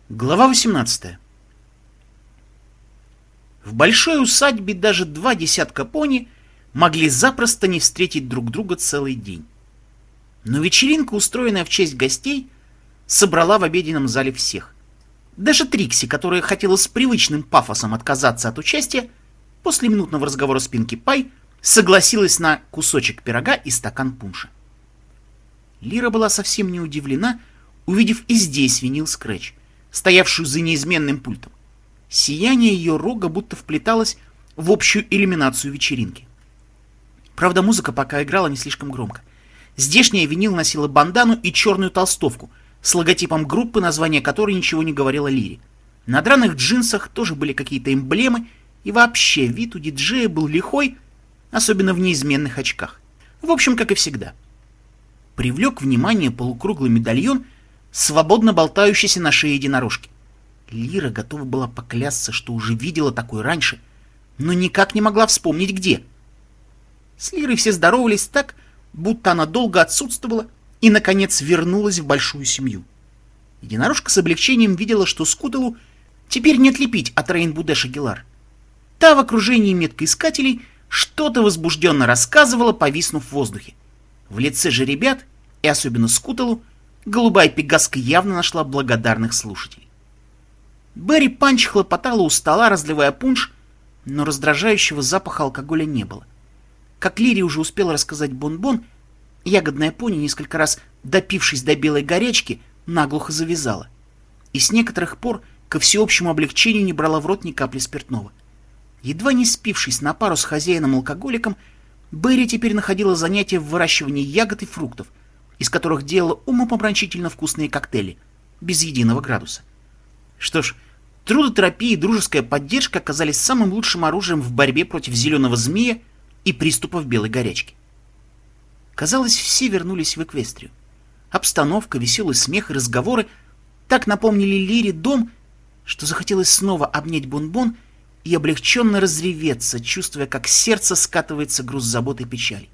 Глава 18. В большой усадьбе даже 2 десятка пони могли запросто не встретить друг друга целый день. Но вечеринка, устроенная в честь гостей, собрала в обеденном зале всех. Даже Трикси, которая хотела с привычным пафосом отказаться от участия, после минутного разговора с Пинки Пай согласилась на кусочек пирога и стакан пунша. Лира была совсем не удивлена, увидев и здесь винил Скрэч, стоявшую за неизменным пультом. Сияние ее рога будто вплеталось в общую иллюминацию вечеринки. Правда, музыка пока играла не слишком громко. Здешняя винил носила бандану и черную толстовку с логотипом группы, название которой ничего не говорило Лире. На драных джинсах тоже были какие-то эмблемы, и вообще вид у диджея был лихой, особенно в неизменных очках. В общем, как и всегда. Привлек внимание полукруглый медальон, свободно болтающийся на шее единорожки. Лира готова была поклясться, что уже видела такой раньше, но никак не могла вспомнить где. С Лирой все здоровались так, будто она долго отсутствовала и, наконец, вернулась в большую семью. Единорожка с облегчением видела, что Скуталу теперь не отлепить от Рейнбу-Дэш Агилар. Та в окружении меткоискателей что-то возбужденно рассказывала, повиснув в воздухе. В лице же ребят, и особенно Скуталу, голубая пегаска явно нашла благодарных слушателей. Берри Панч хлопотала у стола, разливая пунш, но раздражающего запаха алкоголя не было. Как Лире уже успела рассказать Бон-Бон, ягодная пони, несколько раз допившись до белой горячки, наглухо завязала. И с некоторых пор ко всеобщему облегчению не брала в рот ни капли спиртного. Едва не спившись на пару с хозяином-алкоголиком, Берри теперь находила занятие в выращивании ягод и фруктов, из которых делала умопомрачительно вкусные коктейли, без единого градуса. Что ж, трудотерапия и дружеская поддержка оказались самым лучшим оружием в борьбе против зеленого змея и приступов белой горячки. Казалось, все вернулись в Эквестрию. Обстановка, веселый смех и разговоры так напомнили Лире дом, что захотелось снова обнять Бон-Бон и облегченно разреветься, чувствуя, как сердце скатывается груз забот и печали.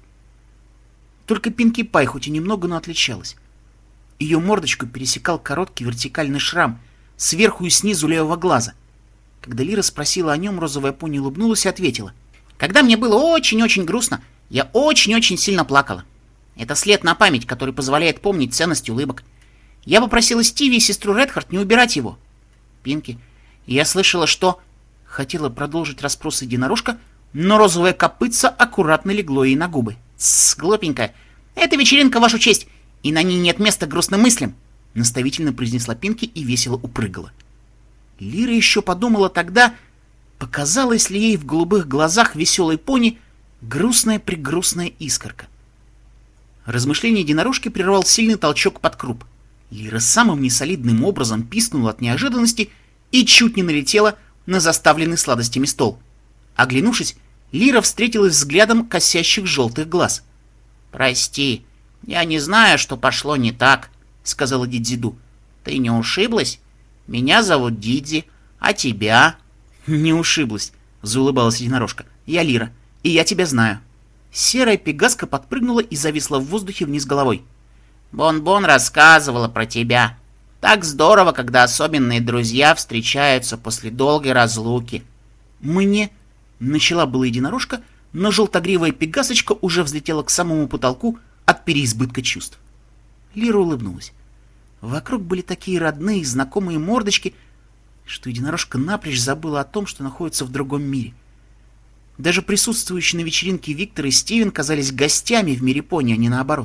Только Пинки Пай хоть и немного, но отличалась. Ее мордочку пересекал короткий вертикальный шрам сверху и снизу левого глаза. Когда Лира спросила о нем, розовая пони улыбнулась и ответила: «Когда мне было очень-очень грустно, я очень-очень сильно плакала. Это след на память, который позволяет помнить ценность улыбок. Я попросила Стиви и сестру Редхард не убирать его». Пинки, я слышала, что... Хотела продолжить расспрос единорожка, но розовое копытце аккуратно легло ей на губы. «Тссс, глупенькая, это вечеринка в вашу честь, и на ней нет места грустным мыслям», наставительно произнесла Пинки и весело упрыгала. Лира еще подумала тогда, показалась ли ей в голубых глазах веселой пони грустная-прегрустная искорка. Размышление единорожки прервал сильный толчок под круп. Лира самым несолидным образом пискнула от неожиданности и чуть не налетела на заставленный сладостями стол. Оглянувшись, Лира встретилась взглядом косящих желтых глаз. «Прости, я не знаю, что пошло не так», — сказала Дидзиду. «Ты не ушиблась? Меня зовут Дидзи, а тебя?» «Не ушиблась», — заулыбалась единорожка. «Я Лира, и я тебя знаю». Серая пегаска подпрыгнула и зависла в воздухе вниз головой. «Бон-Бон рассказывала про тебя. Так здорово, когда особенные друзья встречаются после долгой разлуки». «Мне...» — начала была единорожка, но желтогривая пегасочка уже взлетела к самому потолку от переизбытка чувств. Лира улыбнулась. Вокруг были такие родные и знакомые мордочки, что единорожка напрочь забыла о том, что находится в другом мире. Даже присутствующие на вечеринке Виктор и Стивен казались гостями в мире пони, а не наоборот.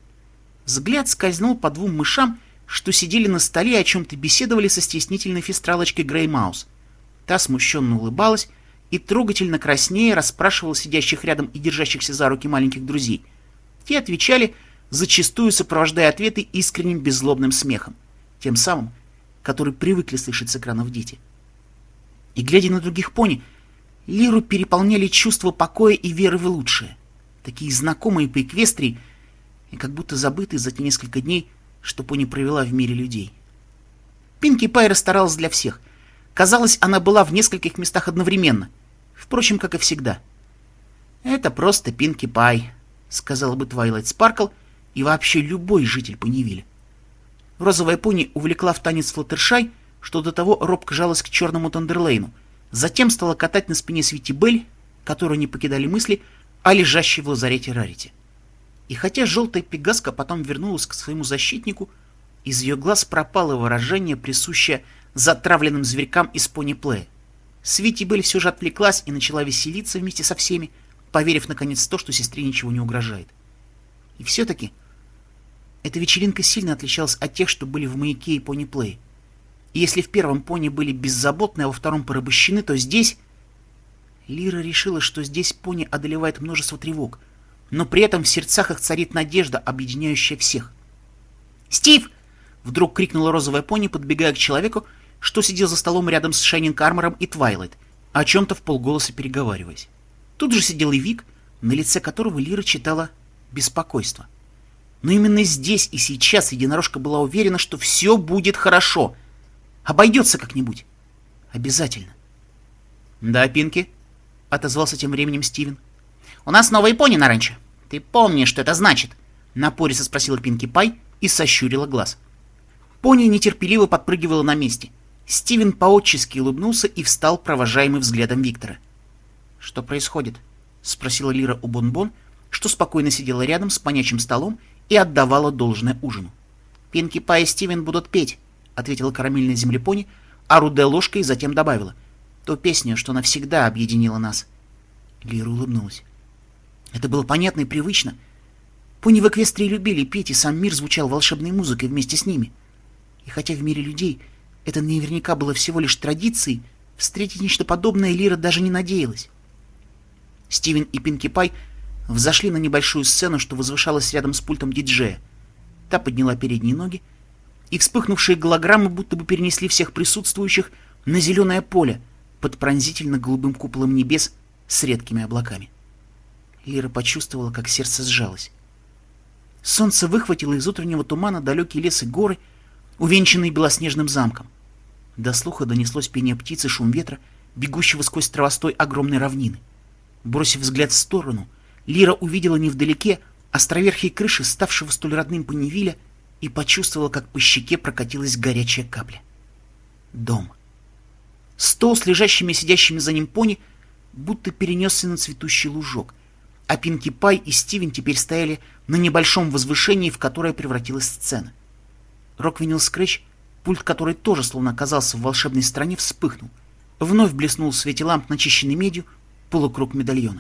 Взгляд скользнул по 2 мышам, что сидели на столе и о чем-то беседовали со стеснительной фистралочкой Грей Маус. Та смущенно улыбалась и трогательно краснея расспрашивала сидящих рядом и держащихся за руки маленьких друзей. Те отвечали, зачастую сопровождая ответы искренним беззлобным смехом, тем самым, который привыкли слышать с экранов дети. И, глядя на других пони, Лиру переполняли чувства покоя и веры в лучшее, такие знакомые по Эквестрии и как будто забытые за те несколько дней, что пони провела в мире людей. Пинки Пай расстаралась для всех. Казалось, она была в нескольких местах одновременно, впрочем, как и всегда. «Это просто Пинки Пай», — сказала бы Твайлайт Спаркл и вообще любой житель Понивиля. Розовая пони увлекла в танец Флаттершай, что до того робко жалась к черному Тандерлейну, затем стала катать на спине Свити Белль, которую не покидали мысли о лежащей в лазарете Рарити. И хотя желтая пегаска потом вернулась к своему защитнику, из ее глаз пропало выражение, присущее затравленным зверькам из пони-плея. Свити Белль все же отвлеклась и начала веселиться вместе со всеми, поверив наконец в то, что сестре ничего не угрожает. И все-таки эта вечеринка сильно отличалась от тех, что были в «Маяке» и пони-плее. И если в первом пони были беззаботны, а во втором порабощены, то здесь... Лира решила, что здесь пони одолевает множество тревог, но при этом в сердцах их царит надежда, объединяющая всех. «Стив!» — вдруг крикнула розовая пони, подбегая к человеку, что сидел за столом рядом с Шайнинг Армором и Твайлайт, о чем-то вполголоса переговариваясь. Тут же сидел и Вик, на лице которого Лира читала беспокойство. Но именно здесь и сейчас единорожка была уверена, что все будет хорошо. Обойдется как-нибудь. Обязательно. «Да, Пинки?» — отозвался тем временем Стивен. «У нас новые пони на ранчо. Ты помнишь, что это значит?» — напористо спросила Пинки Пай и сощурила глаз. Пони нетерпеливо подпрыгивала на месте. Стивен поотчески улыбнулся и встал, провожаемый взглядом Виктора. «Что происходит?» — спросила Лира у Бон-Бон, что спокойно сидела рядом с понячим столом и отдавала должное ужину. «Пинки Пай и Стивен будут петь», — ответила карамельная землепони, орудуя ложкой, и затем добавила. «Ту песню, что навсегда объединила нас». Лира улыбнулась. Это было понятно и привычно. Пони в Эквестрии любили петь, и сам мир звучал волшебной музыкой вместе с ними. И хотя в мире людей это наверняка было всего лишь традицией, встретить нечто подобное Лира даже не надеялась. Стивен и Пинки Пай взошли на небольшую сцену, что возвышалась рядом с пультом диджея. Та подняла передние ноги, и вспыхнувшие голограммы будто бы перенесли всех присутствующих на зеленое поле под пронзительно голубым куполом небес с редкими облаками. Лира почувствовала, как сердце сжалось. Солнце выхватило из утреннего тумана далекие лес и горы, увенчанные белоснежным замком. До слуха донеслось пение птиц и шум ветра, бегущего сквозь травостой огромной равнины. Бросив взгляд в сторону, Лира увидела невдалеке островерхие крыши, ставшего столь родным Понивиля, и почувствовала, как по щеке прокатилась горячая капля. Дом. Стол с лежащими и сидящими за ним пони будто перенесся на цветущий лужок, а Пинки Пай и Стивен теперь стояли на небольшом возвышении, в которое превратилась сцена. Роквинил Скретч, пульт которой тоже словно оказался в волшебной стране, вспыхнул. Вновь блеснул в свете ламп, начищенной медью, полукруг медальона.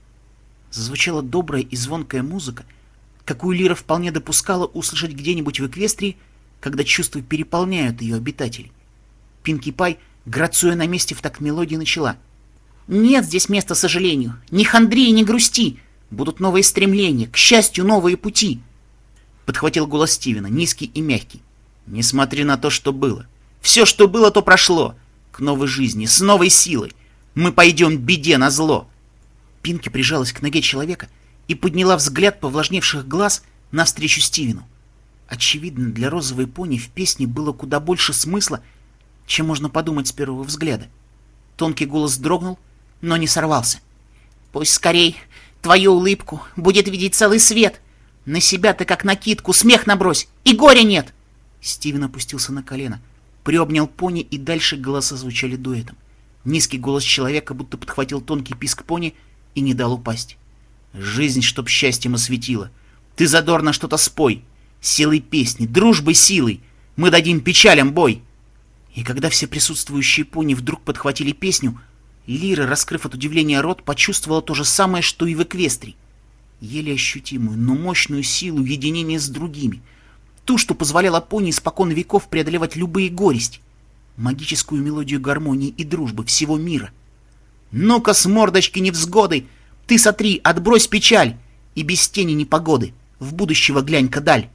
Зазвучала добрая и звонкая музыка, какую Лира вполне допускала услышать где-нибудь в Эквестрии, когда чувства переполняют ее обитателей. Пинки Пай, грацуя на месте в такт мелодии, начала. «Нет здесь места сожалению, ни хандри и ни грусти, будут новые стремления, к счастью, новые пути». Подхватил голос Стивена, низкий и мягкий. «Не смотри на то, что было. Все, что было, то прошло. К новой жизни, с новой силой. Мы пойдем беде назло». Пинки прижалась к ноге человека и подняла взгляд повлажневших глаз навстречу Стивену. Очевидно, для розовой пони в песне было куда больше смысла, чем можно подумать с первого взгляда. Тонкий голос дрогнул, но не сорвался. «Пусть скорей твою улыбку будет видеть целый свет. На себя ты как накидку, смех набрось, и горя нет!» Стивен опустился на колено, приобнял пони, и дальше голоса звучали дуэтом. Низкий голос человека будто подхватил тонкий писк пони и не дал упасть. «Жизнь, чтоб счастьем осветила. Ты задорно что-то спой. Силой песни, дружбой силой. Мы дадим печалям бой». И когда все присутствующие пони вдруг подхватили песню, Лира, раскрыв от удивления рот, почувствовала то же самое, что и в Эквестрии. Еле ощутимую, но мощную силу единения с другими. Ту, что позволяла пони испокон веков преодолевать любые горести. Магическую мелодию гармонии и дружбы всего мира. «Ну-ка, с мордочки невзгоды! Ты сотри, отбрось печаль! И без тени непогоды! В будущего глянь-ка даль!»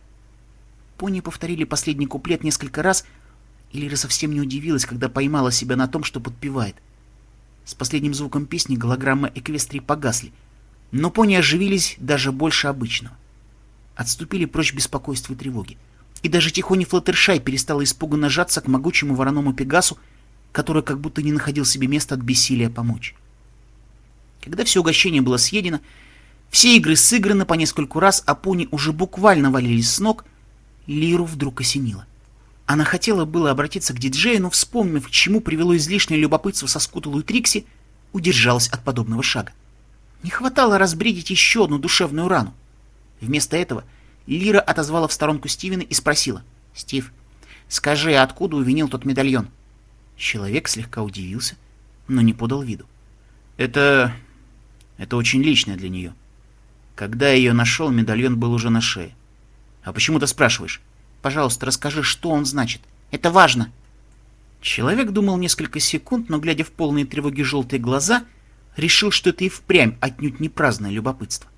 Пони повторили последний куплет несколько раз, и Лира совсем не удивилась, когда поймала себя на том, что подпевает. С последним звуком песни голограммы Эквестрии погасли, но пони оживились даже больше обычного. Отступили прочь беспокойства и тревоги. И даже тихоня Флаттершай перестала испуганно жаться к могучему вороному Пегасу, который как будто не находил себе места от бессилия помочь. Когда все угощение было съедено, все игры сыграны по нескольку раз, а пони уже буквально валились с ног, Лиру вдруг осенило. Она хотела было обратиться к диджею, но, вспомнив, к чему привело излишнее любопытство со Скуталу и Трикси, удержалась от подобного шага. Не хватало разбредить еще одну душевную рану. Вместо этого Лира отозвала в сторонку Стивена и спросила: «Стив, скажи, откуда увинил тот медальон?» Человек слегка удивился, но не подал виду. Это очень личное для нее. Когда я ее нашел, медальон был уже на шее. А почему ты спрашиваешь? Пожалуйста, расскажи, что он значит. Это важно. Человек думал несколько секунд, но, глядя в полные тревоги желтые глаза, решил, что это и впрямь отнюдь не праздное любопытство.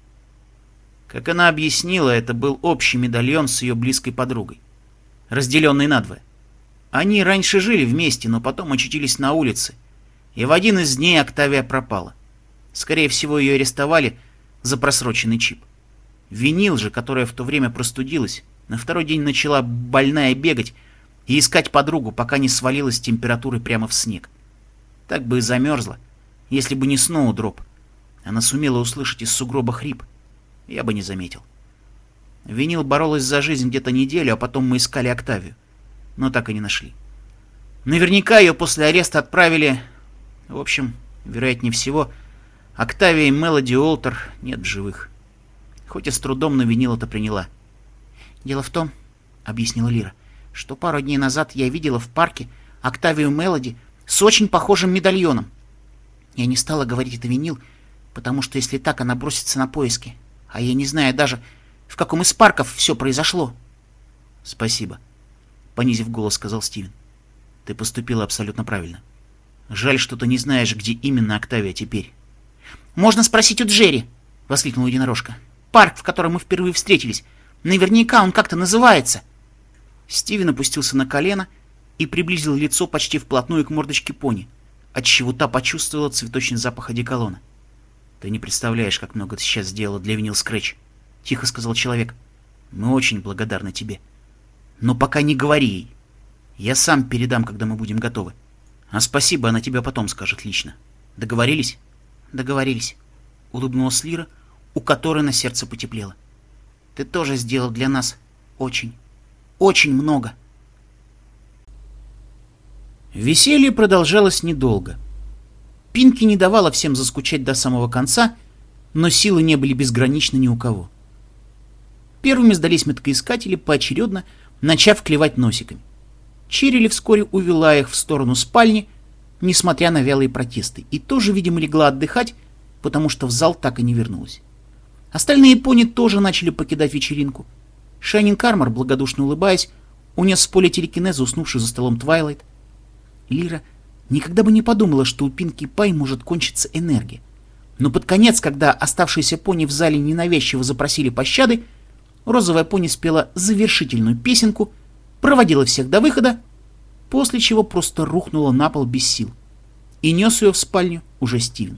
Как она объяснила, это был общий медальон с ее близкой подругой, разделенный надвое. Они раньше жили вместе, но потом очутились на улице, и в один из дней Октавия пропала. Скорее всего, ее арестовали за просроченный чип. Винил же, которая в то время простудилась, на второй день начала больная бегать и искать подругу, пока не свалилась с температурой прямо в снег. Так бы и замерзла, если бы не Сноудроп. Она сумела услышать из сугроба хрип. Я бы не заметил. Винил боролась за жизнь где-то неделю, а потом мы искали Октавию, но так и не нашли. Наверняка ее после ареста отправили... В общем, вероятнее всего, Октавия и Мелоди Уолтер нет в живых. Хоть и с трудом, но Винил это приняла. «Дело в том, — объяснила Лира, — что пару дней назад я видела в парке Октавию Мелоди с очень похожим медальоном. Я не стала говорить это Винил, потому что если так, она бросится на поиски, а я не знаю даже, в каком из парков все произошло». «Спасибо», — понизив голос, сказал Стивен. «Ты поступила абсолютно правильно. Жаль, что ты не знаешь, где именно Октавия теперь». «Можно спросить у Джерри», — воскликнула единорожка. «Парк, в котором мы впервые встретились. Наверняка он как-то называется». Стивен опустился на колено и приблизил лицо почти вплотную к мордочке пони, отчего та почувствовала цветочный запах одеколона. «Ты не представляешь, как много ты сейчас сделала для Винил Скретч», — тихо сказал человек. «Мы очень благодарны тебе. Но пока не говори ей. Я сам передам, когда мы будем готовы. А спасибо она тебе потом скажет лично. Договорились?» «Договорились», — улыбнулась Лира, у которой на сердце потеплело. «Ты тоже сделал для нас очень, очень много». Веселье продолжалось недолго. Пинки не давала всем заскучать до самого конца, но силы не были безграничны ни у кого. Первыми сдались меткоискатели, поочередно начав клевать носиками. Чирили вскоре увела их в сторону спальни, несмотря на вялые протесты, и тоже, видимо, легла отдыхать, потому что в зал так и не вернулась. Остальные пони тоже начали покидать вечеринку. Шайнинг Кармор, благодушно улыбаясь, унес с поля телекинеза уснувшую за столом Твайлайт. Лира никогда бы не подумала, что у Пинки Пай может кончиться энергия. Но под конец, когда оставшиеся пони в зале ненавязчиво запросили пощады, розовая пони спела завершительную песенку, проводила всех до выхода, после чего просто рухнула на пол без сил. И нес ее в спальню уже Стивен.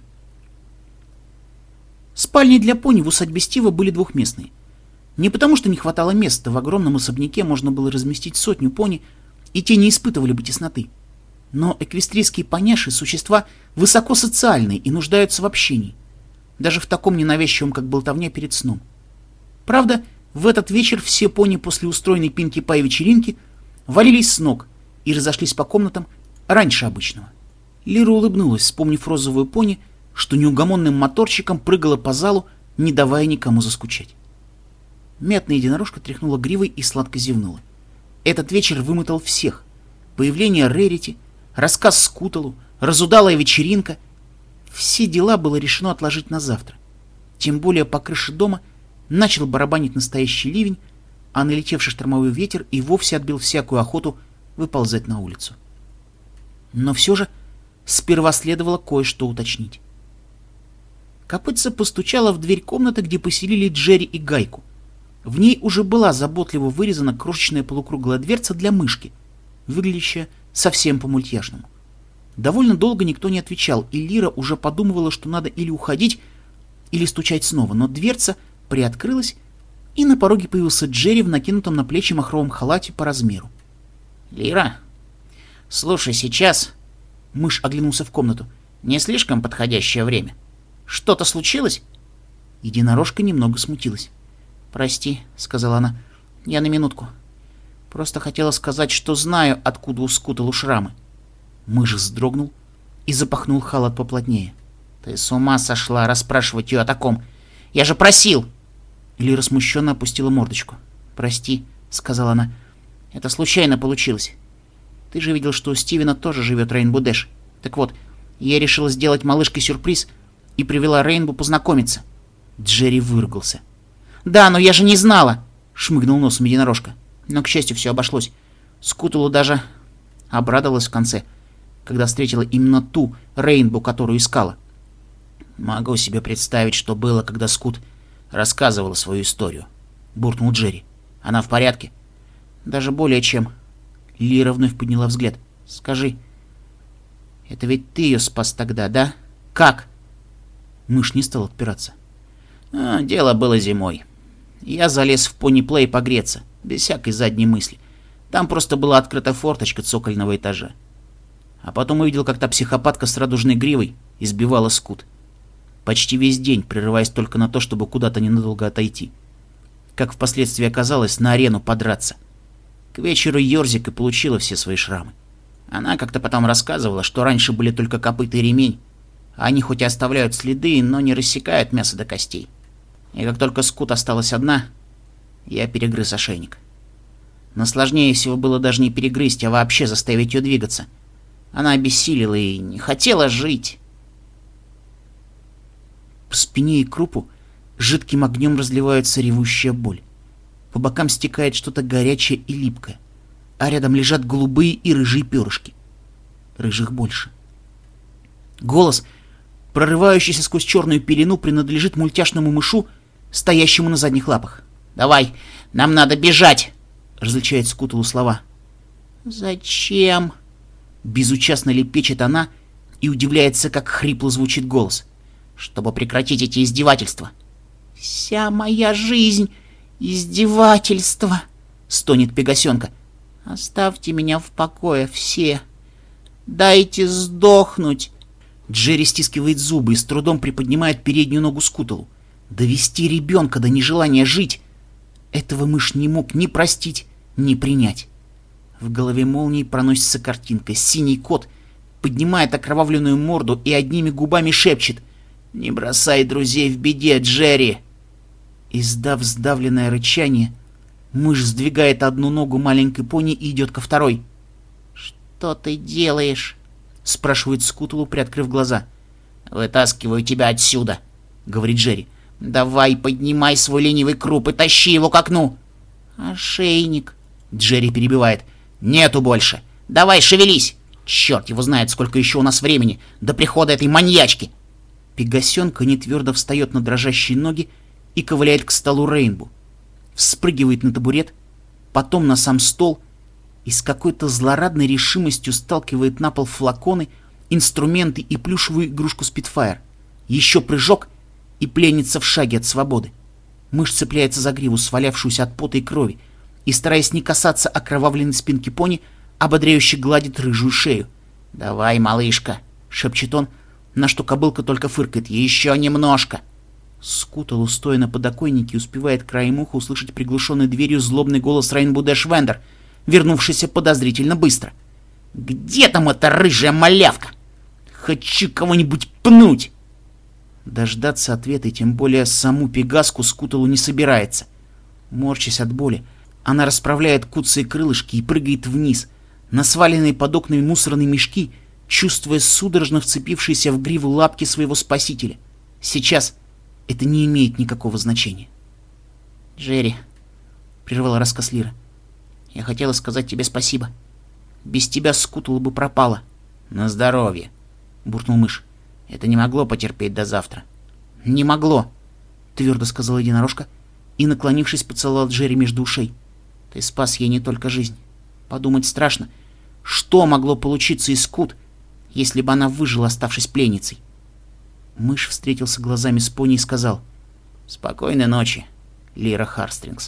Спальни для пони в усадьбе Стива были двухместные. Не потому, что не хватало места, в огромном особняке можно было разместить 100 пони, и те не испытывали бы тесноты. Но эквестрийские поняши — существа высокосоциальные и нуждаются в общении, даже в таком ненавязчивом, как болтовня перед сном. Правда, в этот вечер все пони после устроенной Пинки Пай вечеринки валились с ног и разошлись по комнатам раньше обычного. Лира улыбнулась, вспомнив розовую пони, что неугомонным моторчиком прыгала по залу, не давая никому заскучать. Мятная единорожка тряхнула гривой и сладко зевнула. Этот вечер вымотал всех. Появление Рерити, рассказ Скуталу, разудалая вечеринка. Все дела было решено отложить на завтра. Тем более по крыше дома начал барабанить настоящий ливень, а налетевший штормовой ветер и вовсе отбил всякую охоту выползать на улицу. Но все же сперва следовало кое-что уточнить. Копытца постучала в дверь комнаты, где поселили Джерри и Гайку. В ней уже была заботливо вырезана крошечная полукруглая дверца для мышки, выглядящая совсем по-мультяшному. Довольно долго никто не отвечал, и Лира уже подумывала, что надо или уходить, или стучать снова, но дверца приоткрылась, и на пороге появился Джерри в накинутом на плечи махровом халате по размеру. «Лира, слушай, сейчас...» Мышь оглянулся в комнату. «Не слишком подходящее время. Что-то случилось?» Единорожка немного смутилась. «Прости», — сказала она, — «я на минутку. Просто хотела сказать, что знаю, откуда у Скуталу шрамы. Мышь вздрогнул и запахнул халат поплотнее. Ты с ума сошла расспрашивать ее о таком. Я же просил! Лира смущенно опустила мордочку. «Прости», — сказала она. «Это случайно получилось. Ты же видел, что у Стивена тоже живет Рейнбо Дэш. Так вот, я решила сделать малышке сюрприз и привела Рейнбо познакомиться». Джерри выругался. «Да, но я же не знала!» — шмыгнул носом единорожка. Но, к счастью, все обошлось. Скуталу даже обрадовалась в конце, когда встретила именно ту Рейнбо, которую искала. «Могу себе представить, что было, когда Скут рассказывала свою историю», — буркнул Джерри. «Она в порядке?» «Даже более чем». Лира вновь подняла взгляд. «Скажи, это ведь ты ее спас тогда, да? Как?» Мышь не стал отпираться. «Дело было зимой. Я залез в пони-плей погреться, без всякой задней мысли. Там просто была открыта форточка цокольного этажа. А потом увидел, как та психопатка с радужной гривой избивала Скут. Почти весь день, прерываясь только на то, чтобы куда-то ненадолго отойти. Как впоследствии оказалось, на арену подраться. К вечеру Йорзик и получила все свои шрамы. Она как-то потом рассказывала, что раньше были только копыта и ремень. Они хоть и оставляют следы, но не рассекают мясо до костей. И как только Скут осталась одна, я перегрыз ошейник. Но сложнее всего было даже не перегрызть, а вообще заставить ее двигаться. Она обессилила и не хотела жить. По спине и крупу жидким огнем разливается ревущая боль. По бокам стекает что-то горячее и липкое, а рядом лежат голубые и рыжие перышки. Рыжих больше. Голос, прорывающийся сквозь черную пелену, принадлежит мультяшному мышу, стоящему на задних лапах. «Давай, нам надо бежать!» — различает Скуталу слова. «Зачем?» — безучастно лепечет она и удивляется, как хрипло звучит голос. «Чтобы прекратить эти издевательства». «Вся моя жизнь — издевательство!» — стонет Пегасенка. «Оставьте меня в покое все! Дайте сдохнуть!» Джерри стискивает зубы и с трудом приподнимает переднюю ногу Скуталу. Довести ребенка до нежелания жить — этого мышь не мог ни простить, ни принять. В голове молнией проносится картинка. Синий кот поднимает окровавленную морду и одними губами шепчет: «Не бросай друзей в беде, Джерри!» Издав сдавленное рычание, мышь сдвигает одну ногу маленькой пони и идет ко второй. «Что ты делаешь?» — спрашивает Скуталу, приоткрыв глаза. «Вытаскиваю тебя отсюда», — говорит Джерри. «Давай, поднимай свой ленивый круп и тащи его к окну». «Ошейник», — Джерри перебивает. «Нету больше. Давай, шевелись. Черт его знает, сколько еще у нас времени до прихода этой маньячки». Пегасенка нетвердо встает на дрожащие ноги и ковыляет к столу Рейнбо. Вспрыгивает на табурет, потом на сам стол и с какой-то злорадной решимостью сталкивает на пол флаконы, инструменты и плюшевую игрушку Спитфайр. Еще прыжок, и пленница в шаге от свободы. Мышь цепляется за гриву, свалявшуюся от пота и крови, и, стараясь не касаться окровавленной спинки пони, ободряюще гладит рыжую шею. «Давай, малышка!» — шепчет он, на что кобылка только фыркает. «Еще немножко!» Скуталу, стоя на подоконнике, успевает краем уха услышать приглушенной дверью злобный голос Рейнбо Дэш Вендер, вернувшийся подозрительно быстро. «Где там эта рыжая малявка? Хочу кого-нибудь пнуть!» Дождаться ответа и тем более саму Пегаску Скуталу не собирается. Морщась от боли, она расправляет куцые крылышки и прыгает вниз, на сваленные под окнами мусорные мешки, чувствуя судорожно вцепившиеся в гриву лапки своего спасителя. Сейчас это не имеет никакого значения. «Джерри», — прервала рассказ Лира, — «я хотела сказать тебе спасибо. Без тебя Скуталу бы пропала». «На здоровье», — буркнул мышь. «Это не могло потерпеть до завтра». «Не могло», — твердо сказала единорожка и, наклонившись, поцеловал Джерри между ушей. «Ты спас ей не только жизнь. Подумать страшно, что могло получиться из Скут, если бы она выжила, оставшись пленницей». Мышь встретился глазами с пони и сказал: «Спокойной ночи, Лира Харстрингс».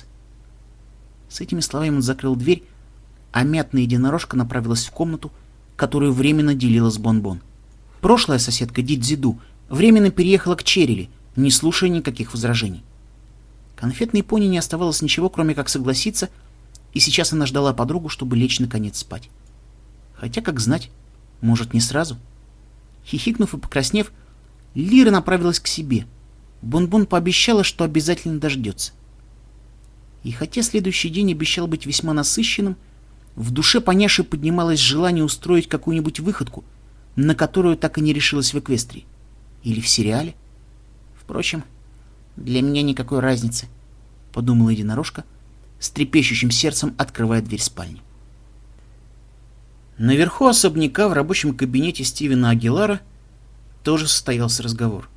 С этими словами он закрыл дверь, а мятная единорожка направилась в комнату, которую временно делила с Бон-Бон. Прошлая соседка Дидзиду временно переехала к Черили, не слушая никаких возражений. Конфетной пони не оставалось ничего, кроме как согласиться и сейчас она ждала подругу, чтобы лечь наконец спать. Хотя, как знать, может, не сразу. Хихикнув и покраснев, Лира направилась к себе. Бон-Бон пообещала, что обязательно дождется. И хотя следующий день обещал быть весьма насыщенным, в душе Поняши поднималось желание устроить какую-нибудь выходку, на которую так и не решилась в Эквестрии. Или в сериале. Впрочем, для меня никакой разницы, — подумала единорожка, с трепещущим сердцем открывая дверь спальни. Наверху особняка в рабочем кабинете Стивена Агилара тоже состоялся разговор.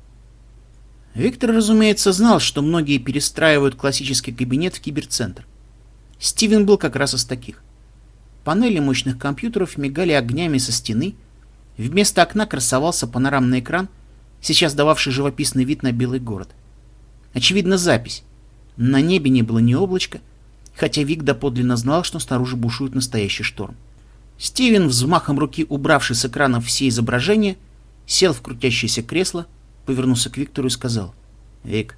Виктор, разумеется, знал, что многие перестраивают классический кабинет в киберцентр. Стивен был как раз из таких. Панели мощных компьютеров мигали огнями со стены, вместо окна красовался панорамный экран, сейчас дававший живописный вид на белый город. Очевидно, запись. На небе не было ни облачка, хотя Вик доподлинно знал, что снаружи бушует настоящий шторм. Стивен, взмахом руки убравший с экрана все изображения, сел в крутящееся кресло, повернулся к Виктору и сказал: «Вик,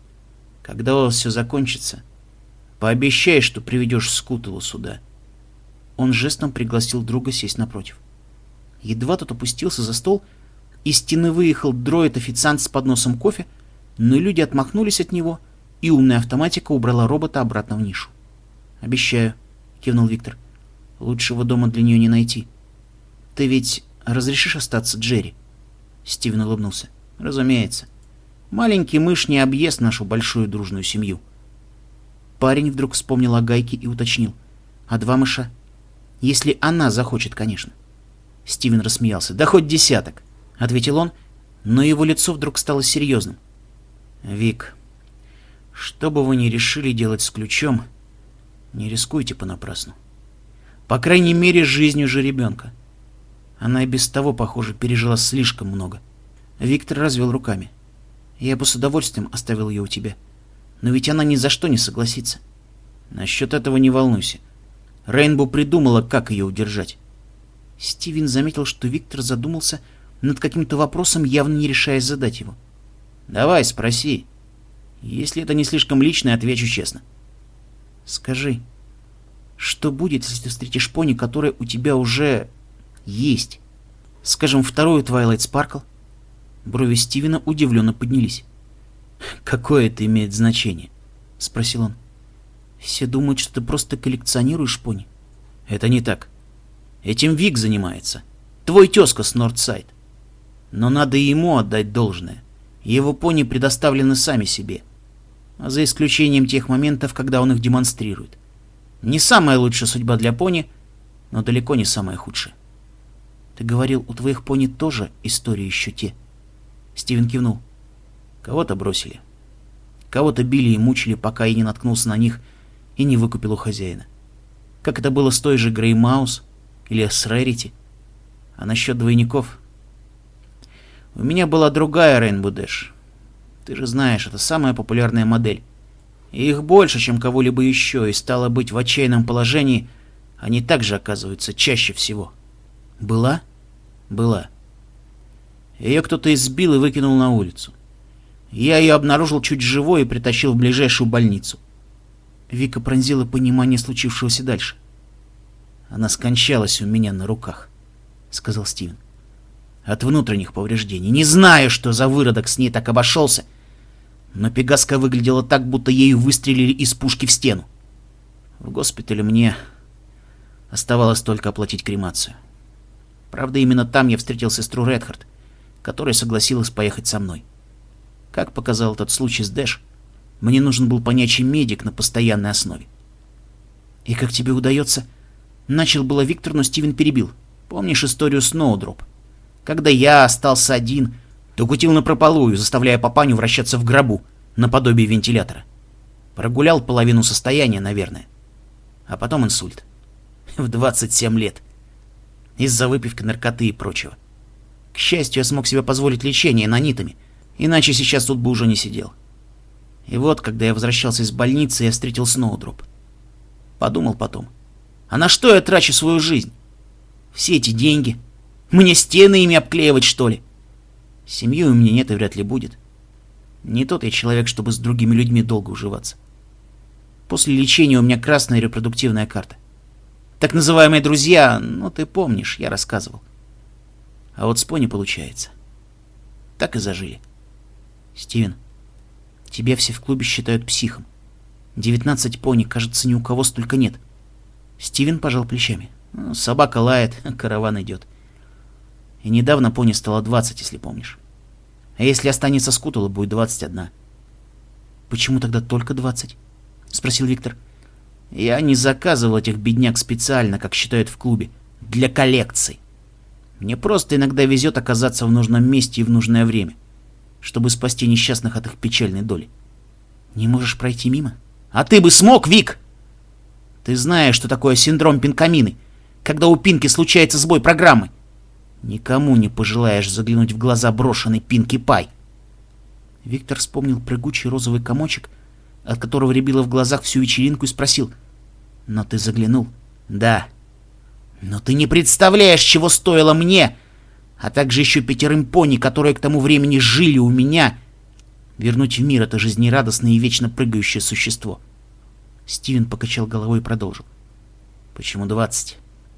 когда у вас все закончится, пообещай, что приведешь Скутову сюда». Он жестом пригласил друга сесть напротив. Едва тот опустился за стол, из стены выехал дроид-официант с подносом кофе, но люди отмахнулись от него, и умная автоматика убрала робота обратно в нишу. «Обещаю», — кивнул Виктор. «Лучшего дома для нее не найти. Ты ведь разрешишь остаться Джерри?» Стивен улыбнулся. «Разумеется. Маленький мышь не объест нашу большую дружную семью». Парень вдруг вспомнил о Гайке и уточнил: «А 2 мыша? Если она захочет, конечно». Стивен рассмеялся. «Да хоть 10, — ответил он, но его лицо вдруг стало серьезным. «Вик, что бы вы ни решили делать с ключом, не рискуйте понапрасну. По крайней мере, жизнью жеребенка. Она и без того, похоже, пережила слишком много». Виктор развел руками. «Я бы с удовольствием оставил ее у тебя. Но ведь она ни за что не согласится». «Насчет этого не волнуйся. Рейнбоу придумала, как ее удержать». Стивен заметил, что Виктор задумался над каким-то вопросом, явно не решаясь задать его. «Давай, спроси. Если это не слишком личное, отвечу честно». «Скажи, что будет, если ты встретишь пони, которая у тебя уже есть? Скажем, вторую Twilight Sparkle?» Брови Стивена удивленно поднялись. «Какое это имеет значение?» — спросил он. «Все думают, что ты просто коллекционируешь пони». «Это не так. Этим Вик занимается. Твой тезка с Нордсайд. Но надо и ему отдать должное. Его пони предоставлены сами себе. За исключением тех моментов, когда он их демонстрирует. Не самая лучшая судьба для пони, но далеко не самая худшая». «Ты говорил, у твоих пони тоже истории еще те?» Стивен кивнул. «Кого-то бросили. Кого-то били и мучили, пока я не наткнулся на них и не выкупил у хозяина. Как это было с той же Грей Маус или с Рэрити. А насчет двойников... У меня была другая Rainbow Dash. Ты же знаешь, это самая популярная модель. И их больше, чем кого-либо еще, и стало быть, в отчаянном положении они также оказываются чаще всего». «Была?» «Была. Ее кто-то избил и выкинул на улицу. Я ее обнаружил чуть живой и притащил в ближайшую больницу». Вика пронзила понимание случившегося дальше. «Она скончалась у меня на руках», — сказал Стивен. «От внутренних повреждений. Не знаю, что за выродок с ней так обошелся, но Пегаска выглядела так, будто ею выстрелили из пушки в стену. В госпитале мне оставалось только оплатить кремацию. Правда, именно там я встретил сестру Редхард, которая согласилась поехать со мной. Как показал этот случай с Дэш, мне нужен был понячий медик на постоянной основе». «И как тебе удается?» Начал было Виктор, но Стивен перебил. «Помнишь историю Сноудроп? Когда я остался один, то кутил напропалую, заставляя папаню вращаться в гробу, наподобие вентилятора. Прогулял половину состояния, наверное. А потом инсульт. В 27 лет. Из-за выпивки, наркоты и прочего. К счастью, я смог себе позволить лечение нанитами, иначе сейчас тут бы уже не сидел. И вот, когда я возвращался из больницы, я встретил Сноудроп. Подумал потом, а на что я трачу свою жизнь? Все эти деньги. Мне стены ими обклеивать, что ли? Семьи у меня нет и вряд ли будет. Не тот я человек, чтобы с другими людьми долго уживаться». После лечения у меня красная репродуктивная карта. Так называемые друзья, ну ты помнишь, я рассказывал. А вот с пони получается. Так и зажили. Стивен, тебя все в клубе считают психом. 19 пони, кажется, ни у кого столько нет. Стивен пожал плечами. Ну, собака лает, караван идет. И недавно пони стало 20, если помнишь. А если останется Скутула, будет 21. Почему тогда только 20? Спросил Виктор. Я не заказывал этих бедняк специально, как считают в клубе, для коллекций. Мне просто иногда везет оказаться в нужном месте и в нужное время, чтобы спасти несчастных от их печальной доли. Не можешь пройти мимо? А ты бы смог, Вик! Ты знаешь, что такое синдром Пинкамины, когда у Пинки случается сбой программы. Никому не пожелаешь заглянуть в глаза брошенной Пинки Пай. Виктор вспомнил прыгучий розовый комочек, от которого рябило в глазах всю вечеринку, и спросил: «Но ты заглянул?» «Да». «Но ты не представляешь, чего стоило мне, а также еще 5 пони, которые к тому времени жили у меня, вернуть в мир это жизнерадостное и вечно прыгающее существо». Стивен покачал головой и продолжил. «Почему 20?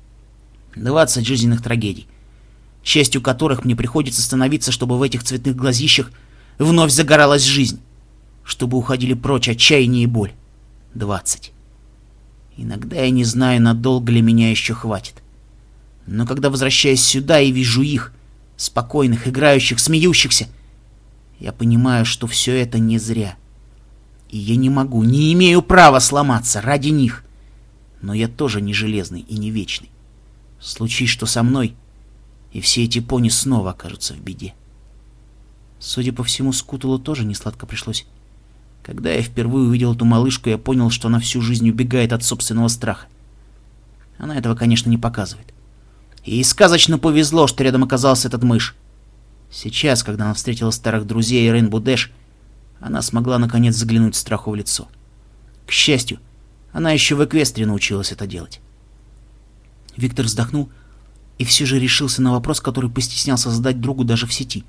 20 жизненных трагедий, частью которых мне приходится становиться, чтобы в этих цветных глазищах вновь загоралась жизнь, чтобы уходили прочь отчаяние и боль. 20. Иногда я не знаю, надолго ли меня еще хватит. Но когда возвращаюсь сюда и вижу их, спокойных, играющих, смеющихся, я понимаю, что все это не зря. И я не могу, не имею права сломаться ради них. Но я тоже не железный и не вечный. Случись что со мной, и все эти пони снова окажутся в беде. Судя по всему, Скутулу тоже не сладко пришлось. Когда я впервые увидел эту малышку, я понял, что она всю жизнь убегает от собственного страха. Она этого, конечно, не показывает. Ей сказочно повезло, что рядом оказался этот мышь. Сейчас, когда она встретила старых друзей и Рейнбоу Дэш, она смогла наконец заглянуть страху в лицо. К счастью, она еще в Эквестрии научилась это делать. Виктор вздохнул и все же решился на вопрос, который постеснялся задать другу даже в сети.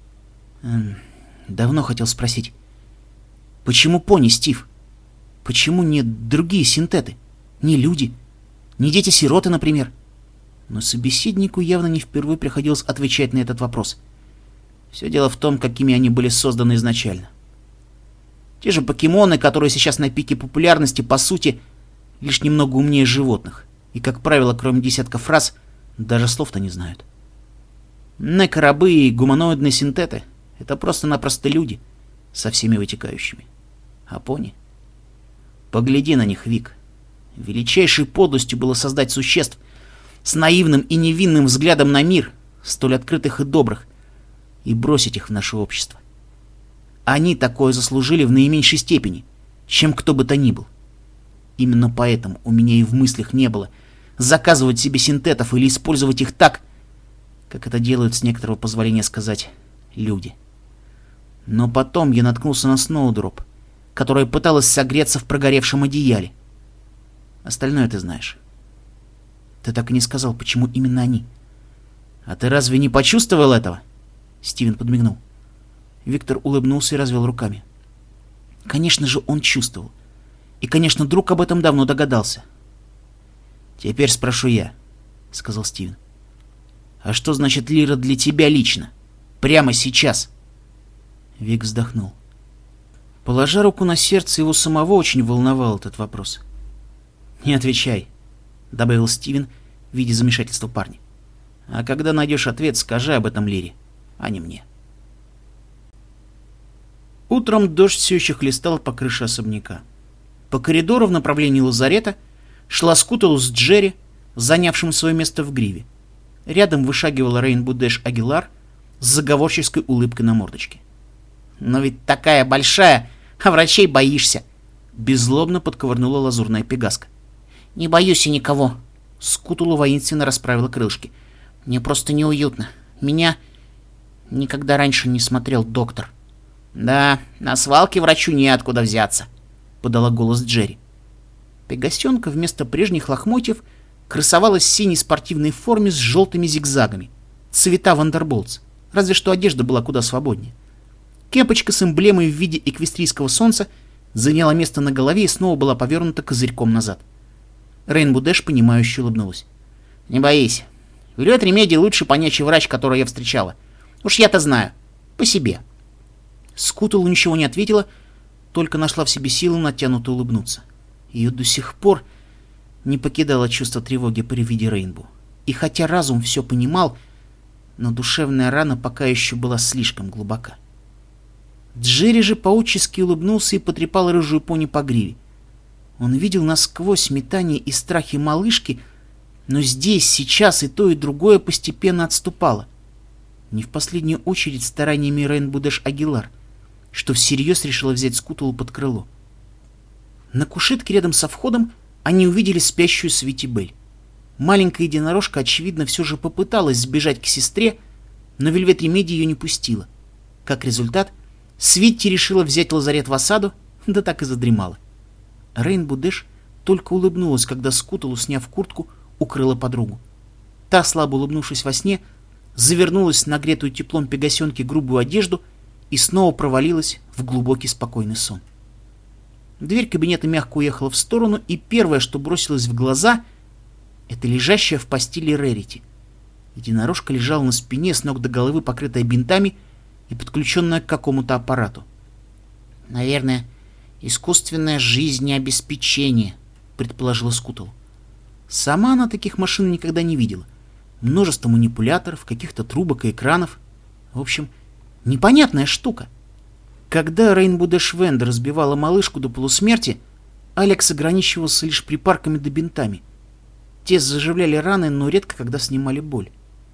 Давно хотел спросить. Почему пони, Стив? Почему не другие синтеты? Не люди? Не дети-сироты, например? Но собеседнику явно не впервые приходилось отвечать на этот вопрос. Все дело в том, какими они были созданы изначально. Те же покемоны, которые сейчас на пике популярности, по сути, лишь немного умнее животных. И, как правило, кроме десятков фраз, даже слов-то не знают. Некорабы и гуманоидные синтеты — это просто-напросто люди, со всеми вытекающими. А пони? Погляди на них, Вик. Величайшей подлостью было создать существ с наивным и невинным взглядом на мир, столь открытых и добрых, и бросить их в наше общество. Они такое заслужили в наименьшей степени, чем кто бы то ни был. Именно поэтому у меня и в мыслях не было заказывать себе синтетов или использовать их так, как это делают, с некоторого позволения сказать, люди. Но потом я наткнулся на Сноудроп, которая пыталась согреться в прогоревшем одеяле. Остальное ты знаешь. Ты так и не сказал, почему именно они. А ты разве не почувствовал этого? Стивен подмигнул. Виктор улыбнулся и развел руками. Конечно же, он чувствовал. И, конечно, друг об этом давно догадался. «Теперь спрошу я», — сказал Стивен. «А что значит Лира для тебя лично? Прямо сейчас?» Вик вздохнул. Положа руку на сердце, его самого очень волновал этот вопрос. «Не отвечай», — добавил Стивен, видя замешательство парня. «А когда найдешь ответ, скажи об этом Лире, а не мне». Утром дождь все еще хлестал по крыше особняка. По коридору в направлении лазарета шла Скутулу с Джерри, занявшим свое место в гриве. Рядом вышагивала Рейнбоу Дэш Агилар с заговорческой улыбкой на мордочке. «Но ведь такая большая, а врачей боишься!» Беззлобно подковырнула лазурная пегаска. «Не боюсь я никого!» Скутулу воинственно расправила крылышки. «Мне просто неуютно. Меня никогда раньше не смотрел доктор». «Да, на свалке врачу неоткуда взяться», — подала голос Джерри. Пегасенка вместо прежних лохмотьев красовалась в синей спортивной форме с желтыми зигзагами. Цвета Вандерболтс, разве что одежда была куда свободнее. Кепочка с эмблемой в виде эквестрийского солнца заняла место на голове и снова была повернута козырьком назад. Рейнбоу Дэш, понимающе улыбнулась. «Не боись. Вильвет Ремеди лучший понячий врач, которого я встречала. Уж я-то знаю. По себе». Скуталу ничего не ответила, только нашла в себе силу натянуто улыбнуться. Ее до сих пор не покидало чувство тревоги при виде Рейнбоу. И хотя разум все понимал, но душевная рана пока еще была слишком глубока. Джерри же поотчески улыбнулся и потрепал рыжую пони по гриве. Он видел насквозь метания и страхи малышки, но здесь, сейчас и то, и другое постепенно отступало. Не в последнюю очередь стараниями Рейнбоу Дэш Агилар, что всерьез решила взять Скуталу под крыло. На кушетке рядом со входом они увидели спящую Свити Белль. Маленькая единорожка, очевидно, все же попыталась сбежать к сестре, но Вильвет Ремеди ее не пустила. Как результат, Свитти решила взять лазарет в осаду, да так и задремала. Рейнбоу Дэш только улыбнулась, когда Скуталу, сняв куртку, укрыла подругу. Та, слабо улыбнувшись во сне, завернулась в нагретую теплом пегасенки грубую одежду и снова провалилась в глубокий спокойный сон. Дверь кабинета мягко уехала в сторону, и первое, что бросилось в глаза, это лежащая в постели Рерити. Единорожка лежала на спине, с ног до головы покрытая бинтами и подключенная к какому-то аппарату. «Наверное, искусственное жизнеобеспечение», — предположила Скуталу. Сама она таких машин никогда не видела. Множество манипуляторов, каких-то трубок и экранов. В общем, непонятная штука. Когда Рейнбоу Дэш Вендер разбивала малышку до полусмерти, Алекс ограничивался лишь припарками да бинтами. Те заживляли раны, но редко когда снимали боль.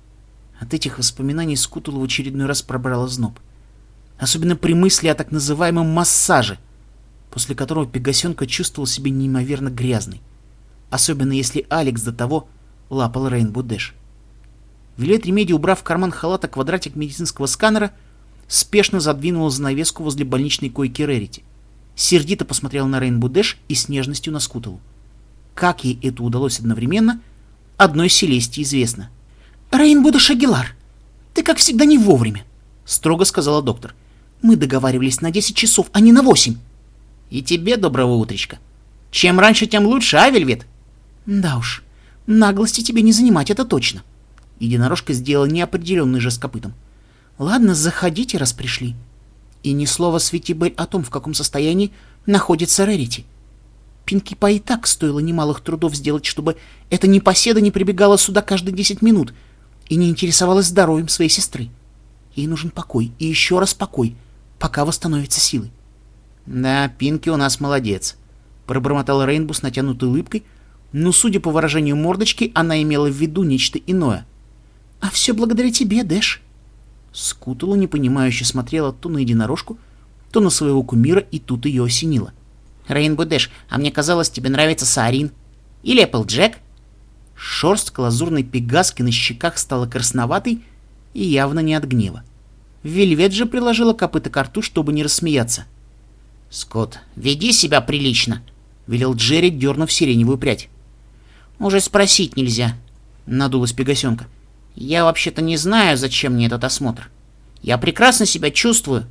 От этих воспоминаний Скуталу в очередной раз пробрала зноб. Особенно при мысли о так называемом массаже, после которого пегасенка чувствовала себя неимоверно грязной. Особенно если Алекс до того лапал Рейнбоу Дэш. Вильвет Ремеди, убрав в карман халата квадратик медицинского сканера, спешно задвинула занавеску возле больничной койки Рерити. Сердито посмотрела на Рейнбоу Дэш и с нежностью на Скуталу. Как ей это удалось одновременно, одной Селесте известно. «Рейнбоу Дэш Агилар, ты, как всегда, не вовремя», — строго сказала доктор. «Мы договаривались на 10 часов, а не на 8». «И тебе доброго утречка. Чем раньше, тем лучше, а, Вельвет?» «Да уж, наглости тебе не занимать, это точно». Единорожка сделала неопределенный жест копытом. «Ладно, заходите, раз пришли». И ни слова Свити Белль о том, в каком состоянии находится Рерити. Пинки Пай и так стоило немалых трудов сделать, чтобы эта непоседа не прибегала сюда каждые 10 минут и не интересовалась здоровьем своей сестры. Ей нужен покой, и еще раз покой, пока восстановятся силы. «Да, Пинки у нас молодец», — пробормотала Рейнбоу с натянутой улыбкой, но, судя по выражению мордочки, она имела в виду нечто иное. «А все благодаря тебе, Дэш». Скуталу непонимающе смотрела то на единорожку, то на своего кумира, и тут ее осенило. «Рейнбоу Дэш, а мне казалось, тебе нравится Саарин. Или Эпплджек?» Шерстка лазурной пегаски на щеках стала красноватой и явно не от гнева. Вельвет же приложила копыта к рту, чтобы не рассмеяться. «Скотт, веди себя прилично», — велел Джерри, дернув сиреневую прядь. «Уже спросить нельзя», — надулась пегасенка. «Я вообще-то не знаю, зачем мне этот осмотр. Я прекрасно себя чувствую».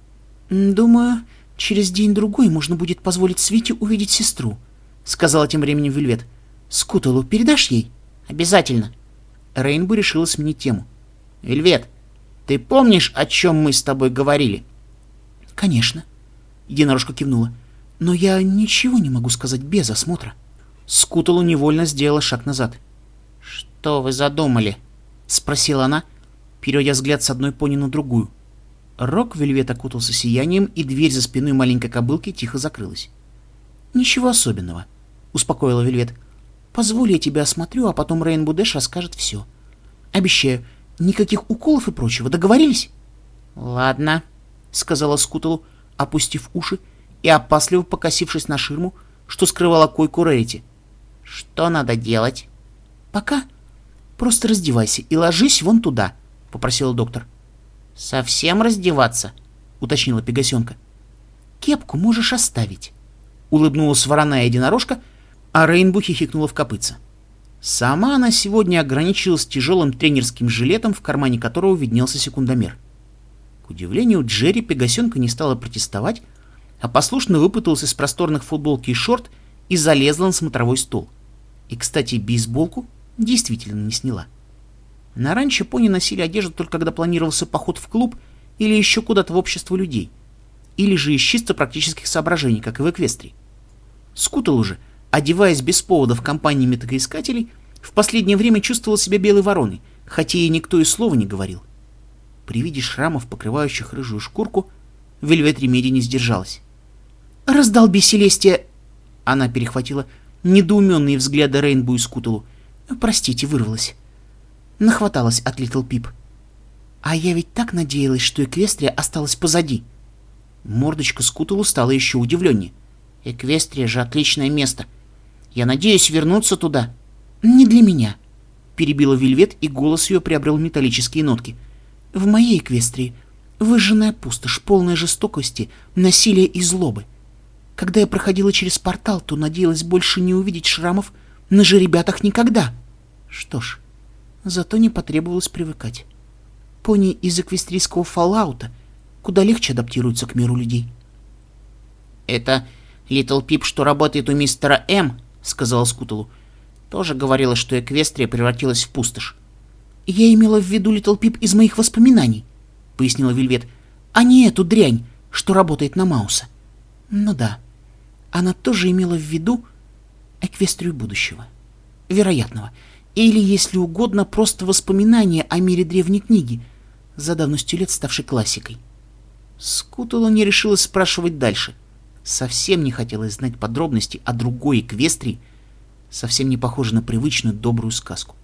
«Думаю, через день-другой можно будет позволить Свите увидеть сестру», — сказала тем временем Вельвет. «Скуталу передашь ей?» «Обязательно». Рейнбоу решила сменить тему. «Вельвет, ты помнишь, о чем мы с тобой говорили?» «Конечно». Единорожка кивнула. «Но я ничего не могу сказать без осмотра». Скуталу невольно сделала шаг назад. «Что вы задумали?» — спросила она, переводя взгляд с одной пони на другую. Рог Вельвет окутался сиянием, и дверь за спиной маленькой кобылки тихо закрылась. «Ничего особенного», — успокоила Вельвет. «Позволь, я тебя осмотрю, а потом Рейнбоу Дэш расскажет все. Обещаю, никаких уколов и прочего. Договорились?» «Ладно», — сказала Скуталу, опустив уши и опасливо покосившись на ширму, что скрывала койку Рерити. «Что надо делать?» «Пока просто раздевайся и ложись вон туда», — попросила доктор. «Совсем раздеваться?» — уточнила пегасенка. «Кепку можешь оставить», — улыбнулась вороная единорожка, а Рейнбоу хихикнула в копытце. Сама она сегодня ограничилась тяжелым тренерским жилетом, в кармане которого виднелся секундомер. К удивлению Джерри, пегасенка не стала протестовать, а послушно выпуталась из просторных футболки и шорт и залезла на смотровой стол. И, кстати, бейсболку действительно не сняла. На ранчо пони носили одежду только когда планировался поход в клуб или еще куда-то в общество людей, или же из чисто практических соображений, как и в Эквестрии. Скутл уже, одеваясь без повода в компании метакоискателей, в последнее время чувствовал себя белой вороной, хотя ей никто и слова не говорил. При виде шрамов, покрывающих рыжую шкурку, Вельвет Ремеди не сдержалась. «Раздолби, Селестия!» Она перехватила недоуменные взгляды Рейнбу и Скутлу. «Простите, вырвалась. Нахваталась от Литл Пип. А я ведь так надеялась, что Эквестрия осталась позади». Мордочка Скутлу стала еще удивленнее. «Эквестрия же отличное место. Я надеюсь вернуться туда». «Не для меня», — перебила Вельвет, и голос ее приобрел металлические нотки. «В моей Эквестрии выжженная пустошь, полная жестокости, насилия и злобы. Когда я проходила через портал, то надеялась больше не увидеть шрамов на жеребятах никогда. Что ж, зато не потребовалось привыкать. Пони из эквестрийского Фоллаута куда легче адаптируются к миру людей». «Это Литл Пип, что работает у мистера М», — сказала Скутлу. «Тоже говорила, что Эквестрия превратилась в пустошь». «Я имела в виду Литл Пип из моих воспоминаний», — пояснила Вельвет, «а не эту дрянь, что работает на Мауса». «Ну да, она тоже имела в виду Эквестрию будущего, вероятного, или, если угодно, просто воспоминания о мире древней книги, за давностью лет ставшей классикой». Скутла не решилась спрашивать дальше. Совсем не хотелось знать подробности о другой Эквестрии, совсем не похожей на привычную добрую сказку.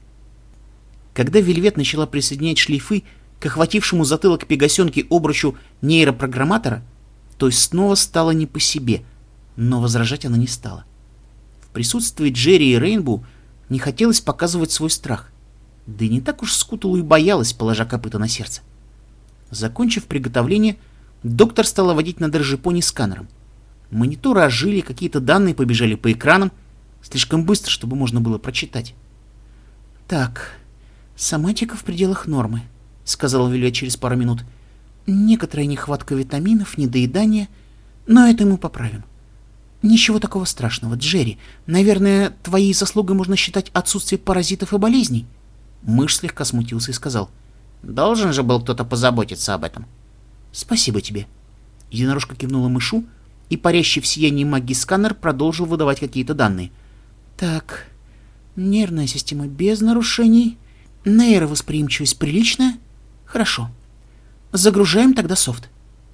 Когда Вельвет начала присоединять шлейфы к охватившему затылок пегасенки обручу нейропрограмматора, то есть снова стало не по себе, но возражать она не стала. В присутствии Джерри и Рейнбоу не хотелось показывать свой страх, да и не так уж Скутлу и боялась, положа копыта на сердце. Закончив приготовление, доктор стала водить над рыжепони сканером. Мониторы ожили, какие-то данные побежали по экранам, слишком быстро, чтобы можно было прочитать. «Так, соматика в пределах нормы», — сказала Вельвет через пару минут. «Некоторая нехватка витаминов, недоедание, но это мы поправим. Ничего такого страшного, Джерри. Наверное, твоей заслугой можно считать отсутствие паразитов и болезней». Мышь слегка смутился и сказал: «Должен же был кто-то позаботиться об этом». «Спасибо тебе». Единорожка кивнула мышу, и парящий в сиянии магии сканер продолжил выдавать какие-то данные. «Так, нервная система без нарушений, нейровосприимчивость приличная. Хорошо. Загружаем тогда софт».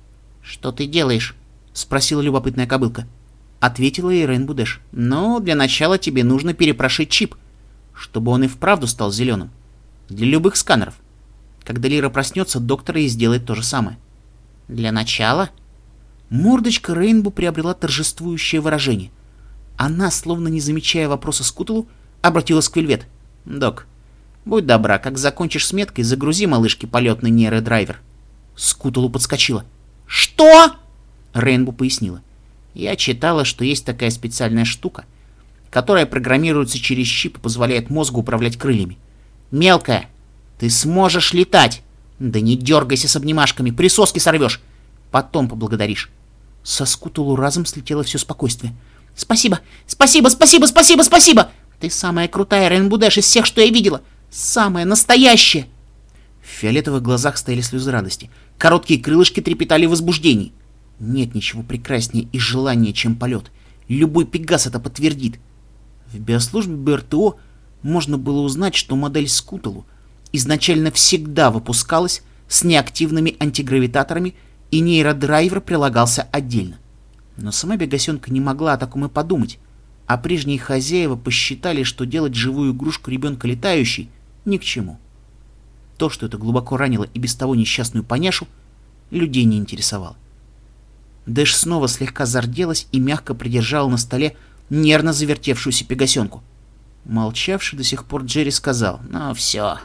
«Что ты делаешь?» — спросила любопытная кобылка. Ответила ей Рейнбоу Дэш. «Ну, для начала тебе нужно перепрошить чип, чтобы он и вправду стал зеленым. Для любых сканеров. Когда Лира проснется, доктор ей сделает то же самое». «Для начала?» Мордочка Рейнбоу приобрела торжествующее выражение. Она, словно не замечая вопроса Скутлу, обратилась к Вельвет. «Док, будь добра, как закончишь с меткой, загрузи малышке полетный нейродрайвер». Скутлу подскочила. «Что?» Рейнбоу пояснила. «Я читала, что есть такая специальная штука, которая программируется через чип и позволяет мозгу управлять крыльями. Мелкая, ты сможешь летать. Да не дергайся с обнимашками, присоски сорвешь. Потом поблагодаришь». Со Скутлу разом слетело все спокойствие. «Спасибо, спасибо, спасибо, спасибо, спасибо! Ты самая крутая Рейнбоу Дэш из всех, что я видела! Самая настоящая!» В фиолетовых глазах стояли слезы радости. Короткие крылышки трепетали в возбуждении. Нет ничего прекраснее и желания, чем полет. Любой пегас это подтвердит. В биослужбе БРТО можно было узнать, что модель Скутлу изначально всегда выпускалась с неактивными антигравитаторами, и нейродрайвер прилагался отдельно. Но сама бегасенка не могла о таком и подумать, а прежние хозяева посчитали, что делать живую игрушку ребенка летающей ни к чему. То, что это глубоко ранило и без того несчастную поняшу, людей не интересовало. Дэш снова слегка зарделась и мягко придержала на столе нервно завертевшуюся пегасенку. Молчавший до сих пор Джерри сказал: «Ну все,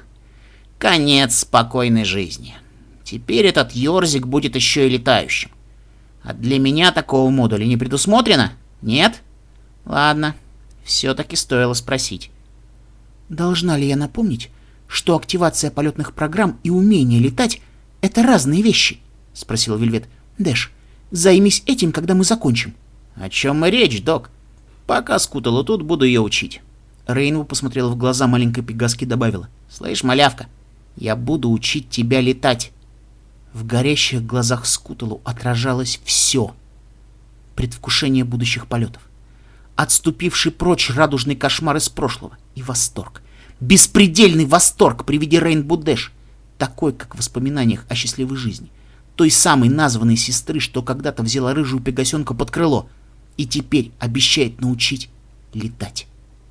конец спокойной жизни. Теперь этот ёрзик будет еще и летающим. А для меня такого модуля не предусмотрено? Нет? Ладно, все-таки стоило спросить». «Должна ли я напомнить, что активация полетных программ и умение летать — это разные вещи?» — спросила Вельвет. «Дэш, Займись этим, когда мы закончим». «О чем и речь, док? Пока Скутало тут, буду ее учить». Рейнбу посмотрела в глаза маленькой пегаски и добавила: «Слышь, малявка, я буду учить тебя летать». В горящих глазах Скуталу отражалось все. Предвкушение будущих полетов, отступивший прочь радужный кошмар из прошлого и восторг. Беспредельный восторг при виде Рейнбу Дэш, такой, как в воспоминаниях о счастливой жизни. Той самой названной сестры, что когда-то взяла рыжую пегасенка под крыло и теперь обещает научить летать.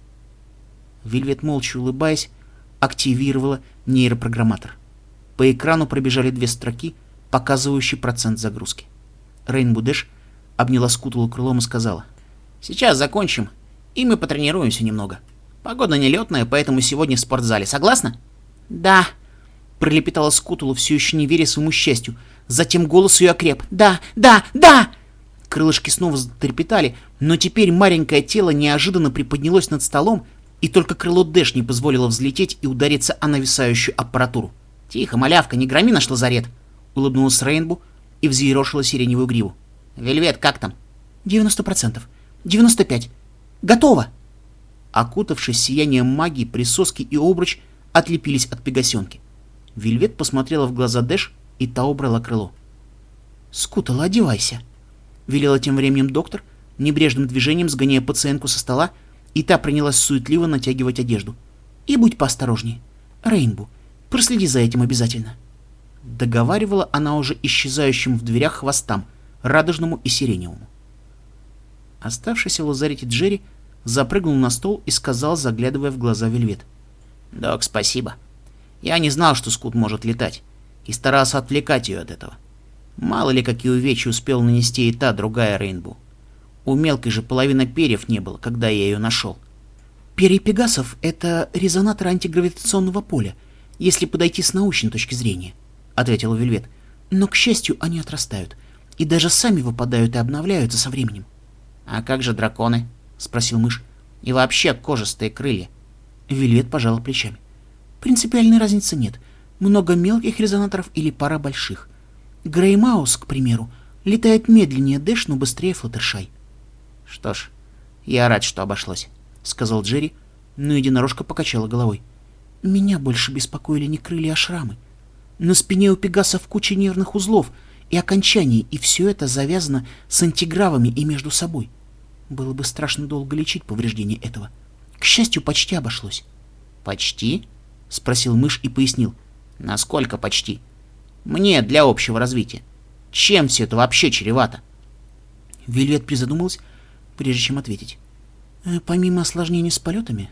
Вельвет, молча улыбаясь, активировала нейропрограмматор. По экрану пробежали 2 строки, показывающие процент загрузки. Рейнбу Дэш обняла Скуталу крылом и сказала: «Сейчас закончим, и мы потренируемся немного. Погода нелетная, поэтому сегодня в спортзале. Согласна?» «Да», — пролепетала Скуталу, все еще не веря своему счастью. Затем голос ее окреп. «Да, да, да!» Крылышки снова затрепетали, но теперь маленькое тело неожиданно приподнялось над столом, и только крыло Дэш не позволило взлететь и удариться о нависающую аппаратуру. «Тихо, малявка, не громи наш лазарет!» — улыбнулась Рейнбу и взъерошила сиреневую гриву. «Вельвет, как там?» 90%. 95%. Готово!» Окутавшись сиянием магии, присоски и обруч отлепились от пегасенки. Вельвет посмотрела в глаза Дэш, и та убрала крыло. «Скутало, одевайся», — велела тем временем доктор, небрежным движением сгоняя пациентку со стола, и та принялась суетливо натягивать одежду. «И будь поосторожнее. Рейнбу, проследи за этим обязательно». Договаривала она уже исчезающим в дверях хвостам, радужному и сиреневому. Оставшийся в лазарете Джерри запрыгнул на стол и сказал, заглядывая в глаза Вельвет: «Док, спасибо. Я не знал, что Скут может летать, и старался отвлекать ее от этого. Мало ли, какие увечья успел нанести и та другая Рейнбу. У мелкой же половины перьев не было, когда я ее нашел». «Перья пегасов — это резонаторы антигравитационного поля, если подойти с научной точки зрения», — ответила Вельвет. «Но, к счастью, они отрастают, и даже сами выпадают и обновляются со временем». «А как же драконы?» — спросил мышь. «И вообще кожистые крылья?» Вельвет пожала плечами. «Принципиальной разницы нет. Много мелких резонаторов или пара больших. Греймаус, к примеру, летает медленнее Дэш, но быстрее Флаттершай». «Что ж, я рад, что обошлось», — сказал Джерри, но единорожка покачала головой. «Меня больше беспокоили не крылья, а шрамы. На спине у пегасов куча нервных узлов и окончаний, и все это завязано с антигравами и между собой. Было бы страшно долго лечить повреждения этого. К счастью, почти обошлось». «Почти?» — спросил мышь и пояснил. «Насколько почти? Мне для общего развития. Чем все это вообще чревато?» Вельвет призадумалась, прежде чем ответить. «Помимо осложнений с полетами,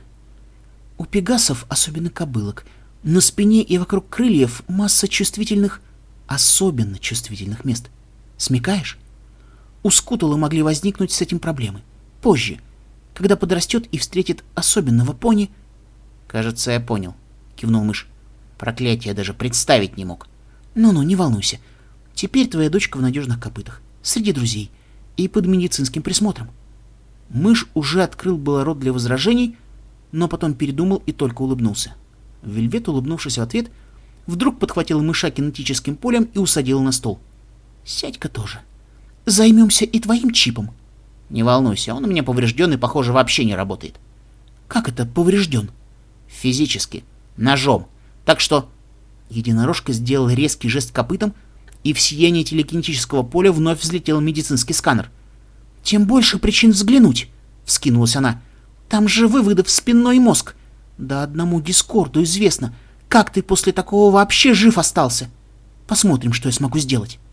у пегасов, особенно кобылок, на спине и вокруг крыльев масса чувствительных, особенно чувствительных мест. Смекаешь? У Скутала могли возникнуть с этим проблемы. Позже, когда подрастет и встретит особенного пони...» «Кажется, я понял», — кивнул мышь. «Проклятие, даже представить не мог». «Ну-ну, не волнуйся. Теперь твоя дочка в надежных копытах, среди друзей и под медицинским присмотром». Мышь уже открыл было рот для возражений, но потом передумал и только улыбнулся. Вельвет, улыбнувшись в ответ, вдруг подхватила мыша кинетическим полем и усадила на стол. «Сядь-ка тоже. Займемся и твоим чипом». «Не волнуйся, он у меня поврежден и, похоже, вообще не работает». «Как это поврежден?» «Физически. Ножом. Так что...» Единорожка сделал резкий жест копытом, и в сиянии телекинетического поля вновь взлетел медицинский сканер. «Тем больше причин взглянуть», — вскинулась она. «Там же выводы в спинной мозг. Да одному Дискорду известно, как ты после такого вообще жив остался. Посмотрим, что я смогу сделать».